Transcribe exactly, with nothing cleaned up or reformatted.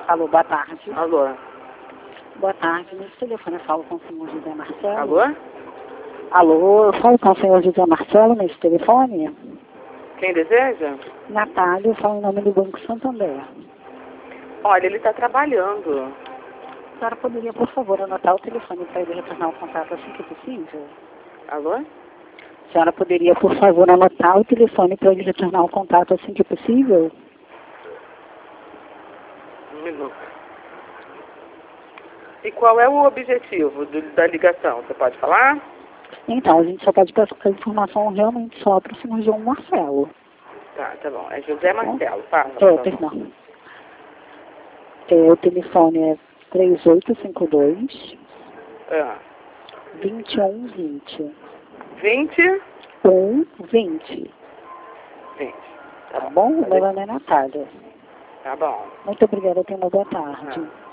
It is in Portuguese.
Alô, boa tarde. Alô? Boa tarde. Nesse telefone eu falo com o senhor José Marcelo. Alô? Alô, eu falo com o senhor José Marcelo nesse telefone. Quem deseja? Natália, eu falo em nome do Banco Santander. Olha, ele está trabalhando. A senhora poderia, por favor, anotar o telefone para ele retornar o contato assim que possível? Alô? A senhora poderia, por favor, anotar o telefone para ele retornar o contato assim que possível? Um minuto. E qual é o objetivo do, da ligação? Você pode falar? Então, a gente só pode passar a informação realmente só para o senhor João Marcelo. Tá, tá bom. É José Marcelo, fala. É, perdão. É, o telefone é três oito cinco dois, Ah. dois um dois zero. vinte? um vinte. vinte. Tá bom? O meu nome é Natália. Tá bom. Muito obrigada, tenha uma boa tarde. Ah.